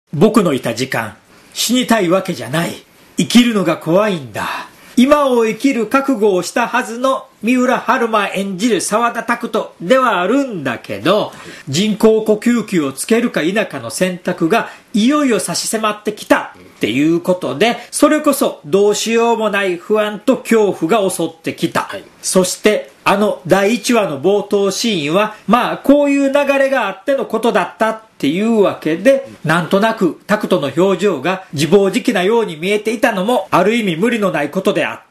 僕のいた時間、死にたいわけじゃない。生きるのが怖いんだ。今を生きる覚悟をしたはずの三浦春馬演じる沢田拓人ではあるんだけど、人工呼吸器をつけるか否かの選択がいよいよ差し迫ってきたっていうことで、それこそどうしようもない不安と恐怖が襲ってきた。そして第1話の冒頭シーンはこういう流れがあってのことだったっていうわけで、なんとなくタクトの表情が自暴自棄なように見えていたのもある意味無理のないことであって、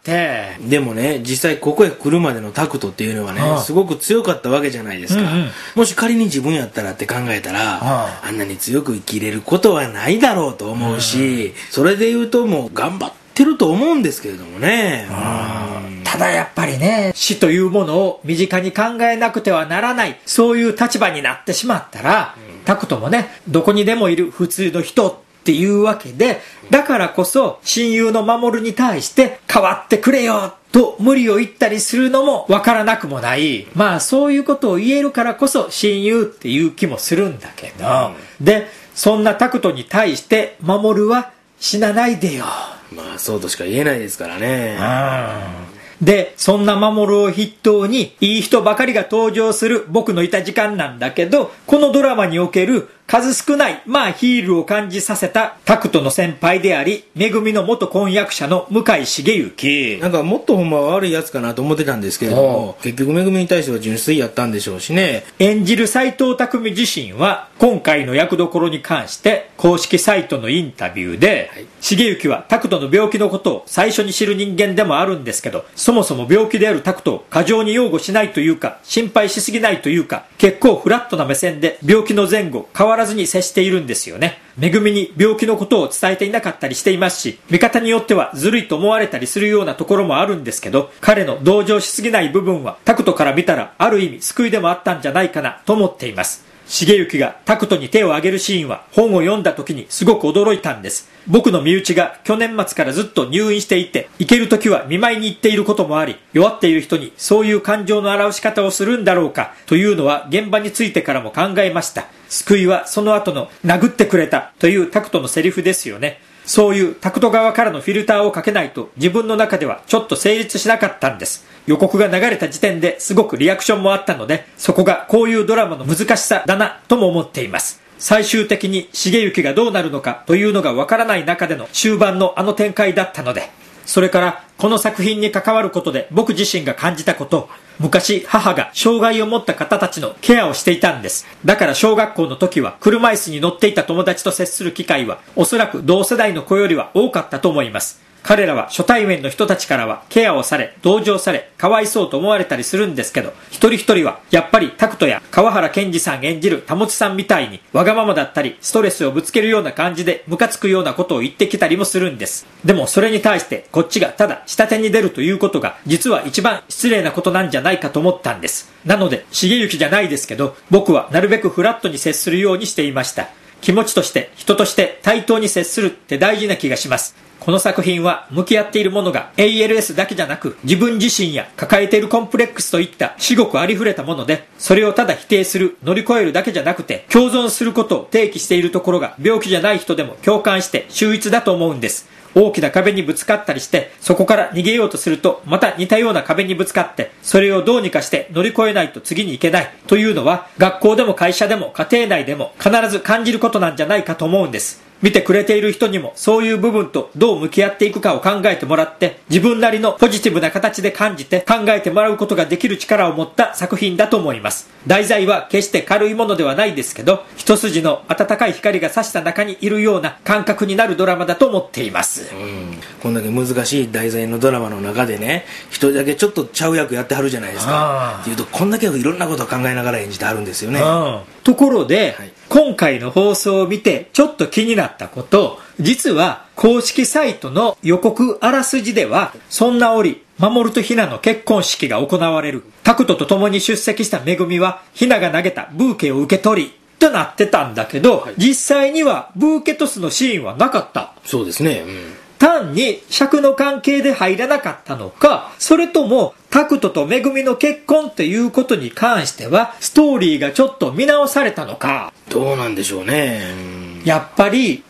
でもね、実際ここへ来るまでのタクトっていうのはね、すごく強かったわけじゃないですか。もし仮に自分やったらって考えたら、あんなに強く生きれることはないだろうと思うし、それで言うともう頑張ってると思うんですけれどもね。 ただやっぱりね、死というものを身近に考えなくてはならない、そういう立場になってしまったら、タクトもね、どこにでもいる普通の人っていうわけで、だからこそ親友の守に対して変わってくれよと無理を言ったりするのもわからなくもない。そういうことを言えるからこそ親友っていう気もするんだけど、で、そんなタクトに対して守は死なないでよ。 そうとしか言えないですからね。 で、そんな守を筆頭にいい人ばかりが登場する僕のいた時間なんだけど、このドラマにおける数少ないヒールを感じさせたタクトの先輩であり、めぐみの元婚約者の向井茂之。 なんかもっとほんまは悪いやつかなと思ってたんですけれども、結局めぐみに対しては純粋やったんでしょうしね。 演じる斎藤工自身は今回の役どころに関して公式サイトのインタビューで、茂之はタクトの病気のことを最初に知る人間でもあるんですけど、そもそも病気であるタクトを過剰に擁護しないというか、心配しすぎないというか、結構フラットな目線で病気の前後変わらずに接しているんですよね。めぐみに病気のことを伝えていなかったりしていますし、見方によってはずるいと思われたりするようなところもあるんですけど、彼の同情しすぎない部分はタクトから見たらある意味救いでもあったんじゃないかなと思っています。茂之がタクトに手を挙げるシーンは本を読んだ時にすごく驚いたんです。僕の身内が去年末からずっと入院していて、行ける時は見舞いに行っていることもあり、弱っている人にそういう感情の表し方をするんだろうかというのは現場についてからも考えました。救いはその後の殴ってくれたというタクトのセリフですよね。そういうタクト側からのフィルターをかけないと自分の中ではちょっと成立しなかったんです。予告が流れた時点ですごくリアクションもあったので、そこがこういうドラマの難しさだなとも思っています。最終的に茂之がどうなるのかというのがわからない中での終盤の展開だったので、それからこの作品に関わることで僕自身が感じたこと、昔母が障害を持った方たちのケアをしていたんです。だから小学校の時は車椅子に乗っていた友達と接する機会はおそらく同世代の子よりは多かったと思います。彼らは初対面の人たちからはケアをされ、同情され、かわいそうと思われたりするんですけど、一人一人はやっぱりタクトや川原健二さん演じる保さんみたいにわがままだったりストレスをぶつけるような感じでムカつくようなことを言ってきたりもするんです。でもそれに対してこっちがただ下手に出るということが実は一番失礼なことなんじゃないかと思ったんです。なので茂之じゃないですけど、僕はなるべくフラットに接するようにしていました。気持ちとして人として対等に接するって大事な気がします。この作品は向き合っているものが ALS だけじゃなく、自分自身や抱えているコンプレックスといった至極ありふれたもので、それをただ否定する、乗り越えるだけじゃなくて共存することを提起しているところが病気じゃない人でも共感して秀逸だと思うんです。大きな壁にぶつかったりして、そこから逃げようとするとまた似たような壁にぶつかって、それをどうにかして乗り越えないと次に行けないというのは、学校でも会社でも家庭内でも必ず感じることなんじゃないかと思うんです。見てくれている人にもそういう部分とどう向き合っていくかを考えてもらって、自分なりのポジティブな形で感じて考えてもらうことができる力を持った作品だと思います。題材は決して軽いものではないですけど、一筋の温かい光が差した中にいるような感覚になるドラマだと思っています。 こんだけ難しい題材のドラマの中でね、一人だけちょっとちゃう役やってはるじゃないですか。っていうと、こんだけいろんなことを考えながら演じてはるんですよね。 ところで、今回の放送を見てちょっと気になったこと、実は公式サイトの予告あらすじでは、そんな折守とひなの結婚式が行われる。タクトと共に出席しためぐみはひなが投げたブーケを受け取りとなってたんだけど、実際にはブーケトスのシーンはなかった。 そうですね。 単に尺の関係で入らなかったのか、それともタクトとめぐみの結婚っていうことに関してはストーリーがちょっと見直されたのか。 どうなんでしょうね。 やっぱり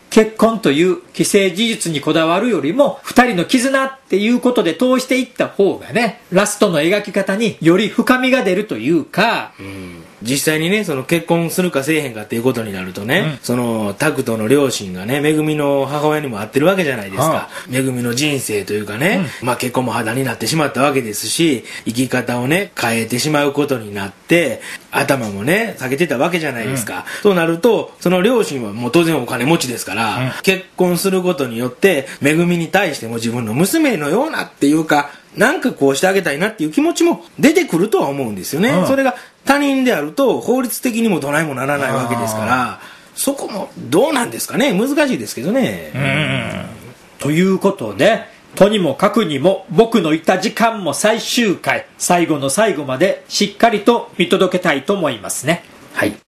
結婚という既成事実にこだわるよりも二人の絆っていうことで通していった方がね、ラストの描き方により深みが出るというか、 実際にね、その結婚するかせえへんかっていうことになるとね、そのタクトの両親がね、めぐみの母親にも会ってるわけじゃないですか。めぐみの人生というかね、結婚も破談になってしまったわけですし、生き方をね、変えてしまうことになって、頭もね、下げてたわけじゃないですか。となると、その両親はもう当然お金持ちですから、結婚することによって、めぐみに対しても自分の娘のようなっていうか、なんかこうしてあげたいなっていう気持ちも出てくるとは思うんですよね。それが他人であると法律的にもどないもならないわけですから、そこもどうなんですかね。難しいですけどね。 ということで、とにもかくにも僕のいた時間も最終回、最後の最後までしっかりと見届けたいと思いますね。はい。